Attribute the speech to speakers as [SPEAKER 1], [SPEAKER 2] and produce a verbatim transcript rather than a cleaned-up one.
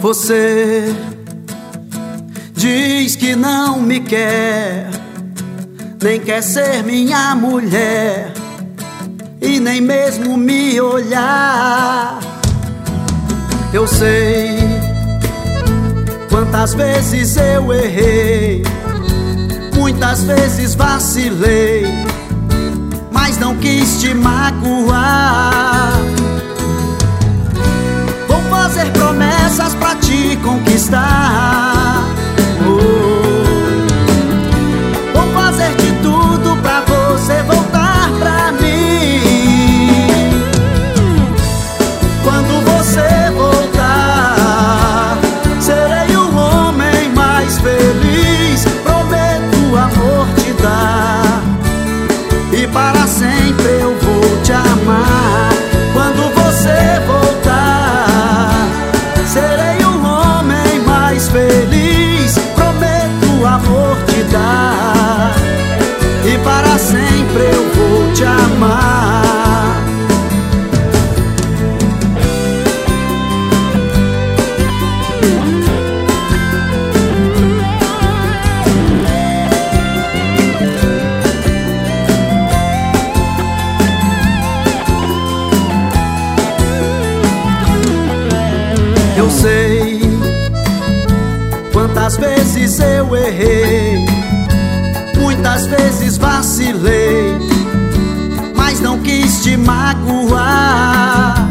[SPEAKER 1] Você diz que não me quer, nem quer ser minha mulher e nem mesmo me olhar. Eu sei quantas vezes eu errei, muitas vezes vacilei, mas não quis te magoar. Vou fazer promessas pra te conquistar. Oh, vou fazer de tudo pra você voltar pra mim. Quando você voltar, serei o homem mais feliz. Prometo amor te dar, e para sempre eu vou te amar. Quando você voltar, serei o homem mais feliz. Prometo amor te dar, e para sempre eu vou te amar. Eu sei quantas vezes eu errei, muitas vezes vacilei, mas não quis te magoar.